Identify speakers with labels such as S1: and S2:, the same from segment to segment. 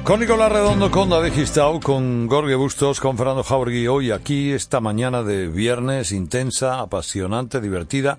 S1: Con Nicolás Redondo, con David Gistau, con Jorge Bustos, con Fernando Jauregui, hoy aquí esta mañana de viernes intensa, apasionante, divertida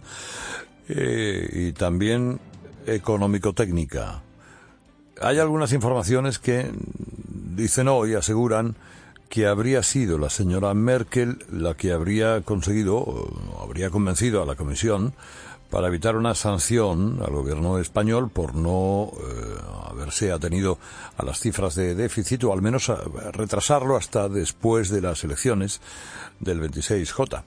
S1: y también económico-técnica. Hay algunas informaciones que dicen hoy, aseguran que habría sido la señora Merkel la que habría conseguido, o habría convencido a la Comisión para evitar una sanción al gobierno español por no haberse atenido a las cifras de déficit, o al menos a retrasarlo hasta después de las elecciones del 26J.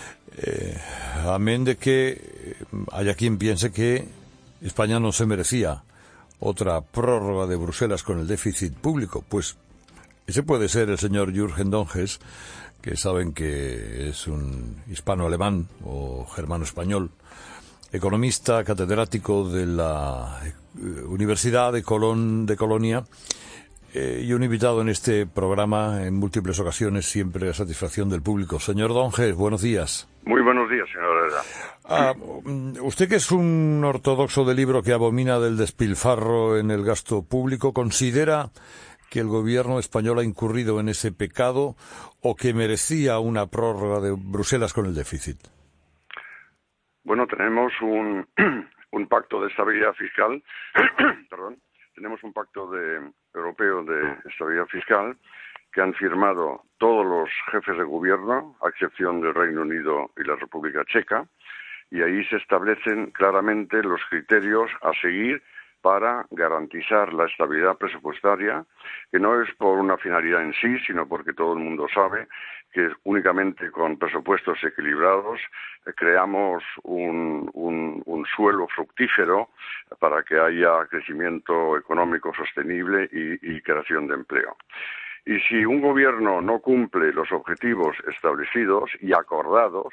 S1: Amén de que haya quien piense que España no se merecía otra prórroga de Bruselas con el déficit público, pues ese puede ser el señor Jürgen Donges, que saben que es un hispano-alemán o germano-español, economista, catedrático de la Universidad de Colonia, y un invitado en este programa en múltiples ocasiones, siempre a satisfacción del público. Señor Donges, buenos días.
S2: Muy buenos días, señor Herrera.
S1: Usted, que es un ortodoxo del libro que abomina del despilfarro en el gasto público, ¿considera que el gobierno español ha incurrido en ese pecado o que merecía una prórroga de Bruselas con el déficit?
S2: Bueno, tenemos un pacto de estabilidad fiscal, perdón, tenemos un pacto europeo de estabilidad fiscal que han firmado todos los jefes de gobierno, a excepción del Reino Unido y la República Checa, y ahí se establecen claramente los criterios a seguir para garantizar la estabilidad presupuestaria, que no es por una finalidad en sí, sino porque todo el mundo sabe que únicamente con presupuestos equilibrados creamos un suelo fructífero para que haya crecimiento económico sostenible y creación de empleo. Y si un gobierno no cumple los objetivos establecidos y acordados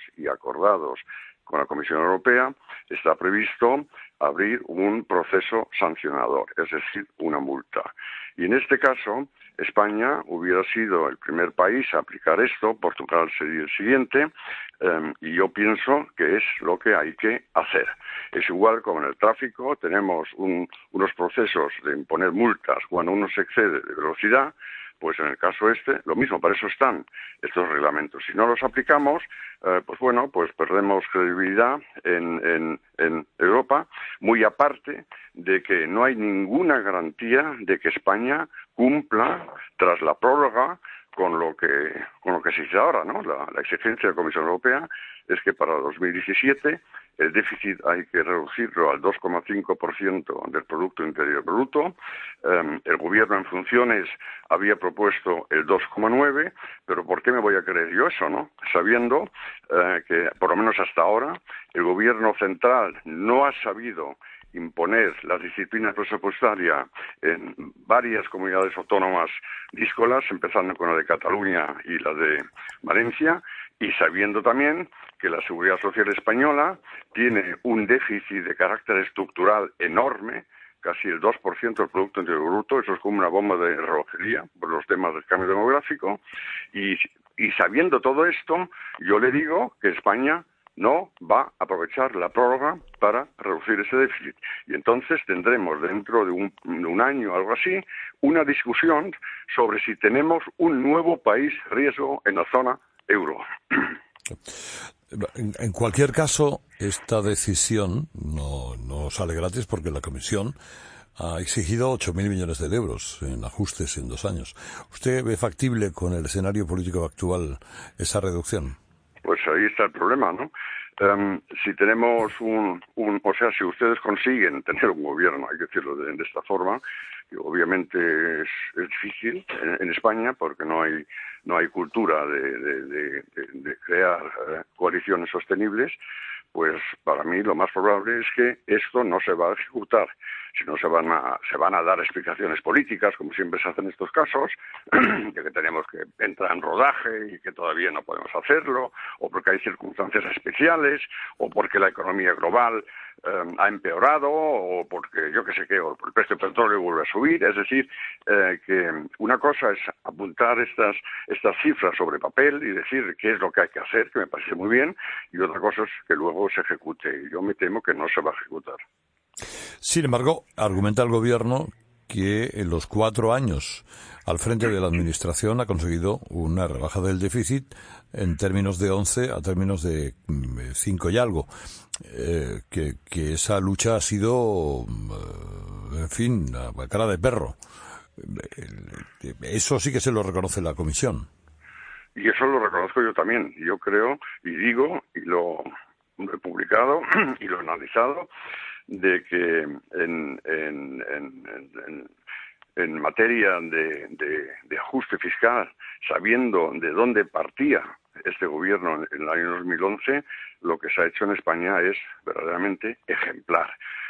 S2: con la Comisión Europea, está previsto abrir un proceso sancionador, es decir, una multa. Y en este caso, España hubiera sido el primer país a aplicar esto, Portugal sería el siguiente, y yo pienso que es lo que hay que hacer. Es igual como en el tráfico, tenemos unos procesos de imponer multas cuando uno se excede de velocidad. Pues en el caso lo mismo, para eso están estos reglamentos. Si no los aplicamos, pues perdemos credibilidad en Europa, muy aparte de que no hay ninguna garantía de que España cumpla tras la prórroga con lo que se dice ahora, ¿no? La exigencia de la Comisión Europea es que para 2017 el déficit hay que reducirlo al 2,5% del Producto Interior Bruto. El gobierno en funciones había propuesto el 2,9%, pero ¿por qué me voy a creer yo eso, no? Sabiendo que, por lo menos hasta ahora, el gobierno central no ha sabido imponer la disciplina presupuestaria en varias comunidades autónomas díscolas, empezando con la de Cataluña y la de Valencia, y sabiendo también que la Seguridad Social española tiene un déficit de carácter estructural enorme, casi el 2% del Producto Interior Bruto, eso es como una bomba de relojería por los temas del cambio demográfico, y sabiendo todo esto, yo le digo que España no va a aprovechar la prórroga para reducir ese déficit. Y entonces tendremos dentro de un año, algo así, una discusión sobre si tenemos un nuevo país riesgo en la zona euro.
S1: En cualquier caso, esta decisión no sale gratis porque la Comisión ha exigido 8.000 millones de euros en ajustes en 2 años. ¿Usted ve factible con el escenario político actual esa reducción?
S2: Pues ahí está el problema, ¿no? Si tenemos si ustedes consiguen tener un gobierno, hay que decirlo de esta forma, que obviamente es difícil en España porque no hay cultura de crear coaliciones sostenibles, pues para mí lo más probable es que esto no se va a ejecutar, sino se van a dar explicaciones políticas, como siempre se hace en estos casos, de que tenemos que entrar en rodaje y que todavía no podemos hacerlo, o porque hay circunstancias especiales, o porque la economía global ha empeorado, o porque yo qué sé qué, o el precio del petróleo vuelve a subir. Es decir, que una cosa es apuntar estas cifras sobre papel y decir qué es lo que hay que hacer, que me parece muy bien, y otra cosa es que luego se ejecute. Yo me temo que no se va a ejecutar.
S1: Sin embargo, argumenta el gobierno que en los 4 años al frente de la Administración ha conseguido una rebaja del déficit en términos de 11 a términos de 5 y algo. Que esa lucha ha sido, en fin, a cara de perro. Eso sí que se lo reconoce la Comisión.
S2: Y eso lo reconozco yo también. Yo creo, y digo, y lo he publicado y lo he analizado, de que en materia de ajuste fiscal, sabiendo de dónde partía este gobierno en el año 2011, lo que se ha hecho en España es verdaderamente ejemplar.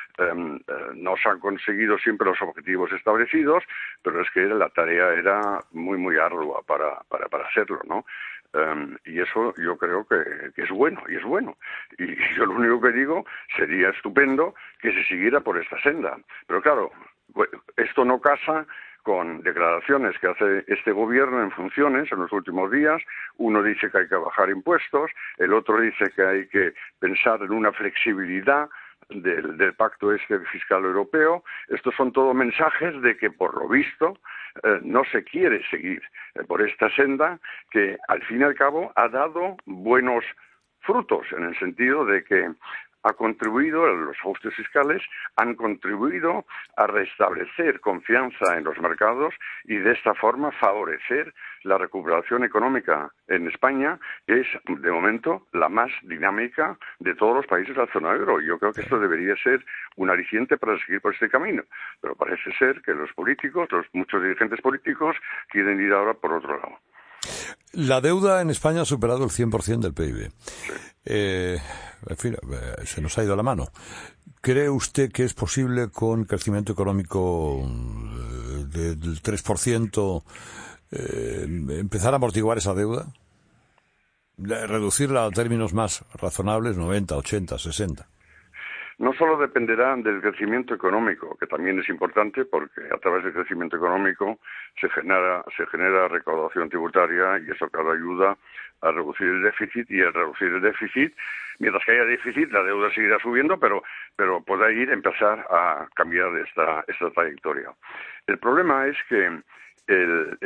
S2: No se han conseguido siempre los objetivos establecidos, pero es que la tarea era muy, muy ardua para hacerlo, ¿no? Y eso yo creo que es bueno, y es bueno. Y yo lo único que digo, sería estupendo que se siguiera por esta senda. Pero claro, esto no casa con declaraciones que hace este gobierno en funciones en los últimos días. Uno dice que hay que bajar impuestos, el otro dice que hay que pensar en una flexibilidad del pacto fiscal europeo. Estos son todos mensajes de que, por lo visto, no se quiere seguir por esta senda que, al fin y al cabo, ha dado buenos frutos, en el sentido de que ha contribuido, los ajustes fiscales han contribuido a restablecer confianza en los mercados y de esta forma favorecer la recuperación económica en España, que es de momento la más dinámica de todos los países de la zona euro. Yo creo que esto debería ser un aliciente para seguir por este camino, pero parece ser que los políticos, muchos dirigentes políticos, quieren ir ahora por otro lado.
S1: La deuda en España ha superado el 100% del PIB. En fin, se nos ha ido la mano. ¿Cree usted que es posible, con crecimiento económico del 3%, empezar a amortiguar esa deuda? Reducirla a términos más razonables, 90, 80, 60.
S2: No solo dependerá del crecimiento económico, que también es importante, porque a través del crecimiento económico se genera recaudación tributaria, y eso, claro, ayuda a reducir el déficit, y al reducir el déficit, mientras que haya déficit, la deuda seguirá subiendo, pero puede empezar a cambiar esta trayectoria. El problema es que el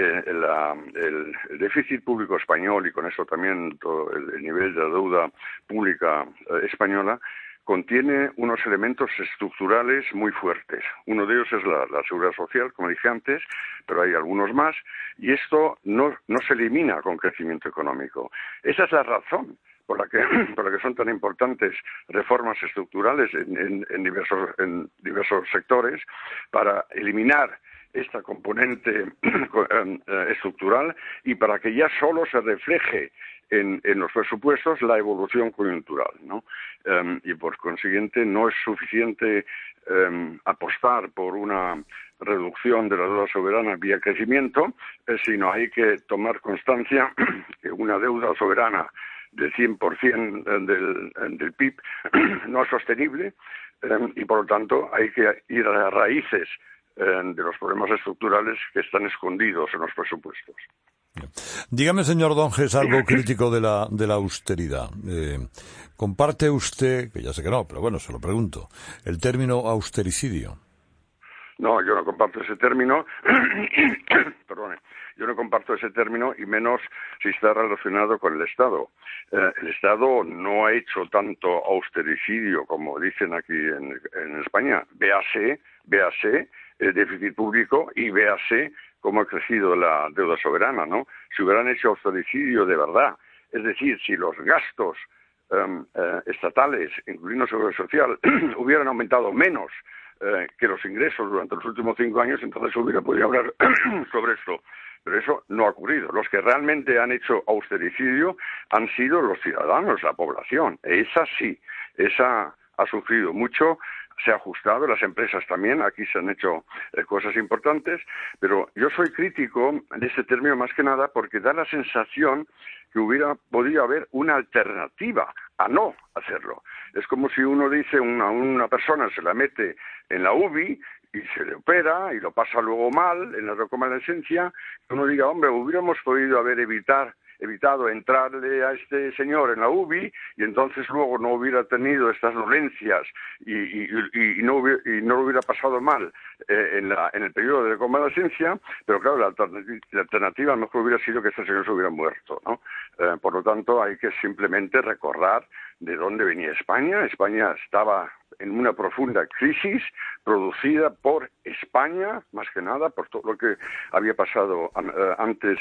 S2: déficit público español, y con eso también todo el nivel de la deuda pública española, contiene unos elementos estructurales muy fuertes. Uno de ellos es la seguridad social, como dije antes, pero hay algunos más, y esto no se elimina con crecimiento económico. Esa es la razón por la que son tan importantes reformas estructurales en diversos sectores, para eliminar esta componente estructural y para que ya solo se refleje en los presupuestos la evolución coyuntural, ¿no? Y por consiguiente no es suficiente apostar por una reducción de la deuda soberana vía crecimiento, sino hay que tomar constancia que una deuda soberana del 100% del PIB no es sostenible, y por lo tanto hay que ir a las raíces de los problemas estructurales que están escondidos en los presupuestos.
S1: Dígame, señor Donges, algo crítico de la austeridad. ¿Comparte usted, que ya sé que no, pero bueno, se lo pregunto, el término austericidio?
S2: No, yo no comparto ese término. Perdone. Yo no comparto ese término, y menos si está relacionado con el Estado. El Estado no ha hecho tanto austericidio como dicen aquí en España. Véase el déficit público y véase cómo ha crecido la deuda soberana, ¿no? Si hubieran hecho austericidio de verdad, es decir, si los gastos estatales, incluyendo seguridad social, hubieran aumentado menos que los ingresos durante los últimos 5 años, entonces hubiera podido hablar sobre esto. Pero eso no ha ocurrido. Los que realmente han hecho austericidio han sido los ciudadanos, la población. Esa sí, esa ha sufrido mucho, se ha ajustado, las empresas también, aquí se han hecho cosas importantes, pero yo soy crítico de este término más que nada porque da la sensación que hubiera podido haber una alternativa a no hacerlo. Es como si uno dice a una persona, se la mete en la UBI y se le opera y lo pasa luego mal en la reconvalescencia, que uno diga, hombre, hubiéramos podido haber evitado evitado entrarle a este señor en la UBI y entonces luego no hubiera tenido estas dolencias y no lo hubiera pasado mal en el periodo de convalecencia, pero claro, la alternativa a lo mejor hubiera sido que este señor se hubiera muerto, ¿no? Por lo tanto, hay que simplemente recordar de dónde venía España. España estaba en una profunda crisis producida por España, más que nada, por todo lo que había pasado antes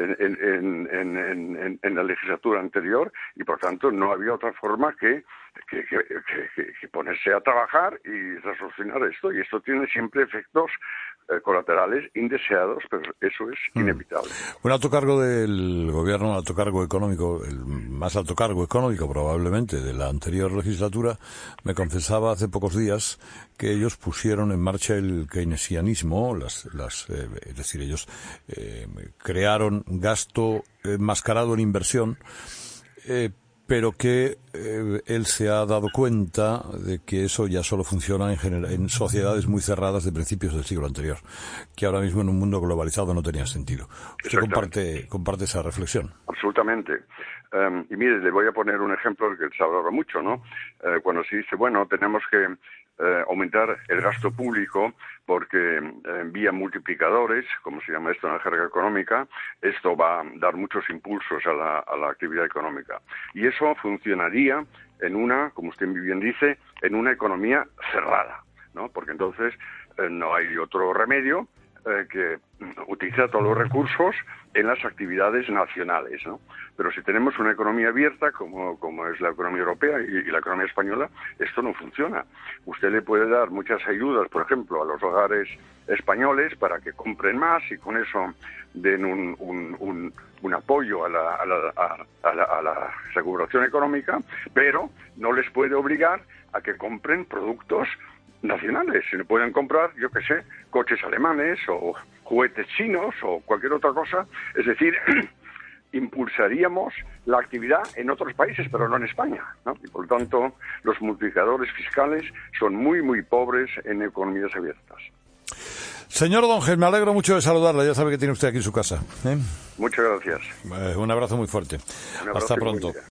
S2: en la legislatura anterior, y por tanto no había otra forma que ponerse a trabajar y resolucionar esto, y esto tiene siempre efectos colaterales indeseados, pero eso es inevitable.
S1: Un alto cargo del gobierno, un alto cargo económico, el más alto cargo económico probablemente de la anterior legislatura, me confesaba hace pocos días que ellos pusieron en marcha el keynesianismo, es decir, ellos crearon gasto enmascarado en inversión, pero que él se ha dado cuenta de que eso ya solo funciona en sociedades muy cerradas de principios del siglo anterior, que ahora mismo en un mundo globalizado no tenía sentido. ¿Usted comparte esa reflexión?
S2: Absolutamente. Y mire, le voy a poner un ejemplo del que se habla mucho, ¿no? Cuando se dice, bueno, tenemos que aumentar el gasto público porque vía multiplicadores, como se llama esto en la jerga económica, esto va a dar muchos impulsos a la actividad económica. Y eso funcionaría en una, como usted bien dice, en una economía cerrada, ¿no? Porque entonces no hay otro remedio que utiliza todos los recursos en las actividades nacionales, ¿no? Pero si tenemos una economía abierta, como es la economía europea y la economía española, esto no funciona. Usted le puede dar muchas ayudas, por ejemplo, a los hogares españoles para que compren más y con eso den un apoyo a la recuperación económica, pero no les puede obligar a que compren productos nacionales. Si no pueden comprar, yo qué sé, coches alemanes o juguetes chinos o cualquier otra cosa, es decir, impulsaríamos la actividad en otros países, pero no en España, ¿no? Y por lo tanto, los multiplicadores fiscales son muy, muy pobres en economías abiertas.
S1: Señor Donges, me alegro mucho de saludarla. Ya sabe que tiene usted aquí en su casa, ¿eh?
S2: Muchas gracias.
S1: Un abrazo muy fuerte. Hasta pronto.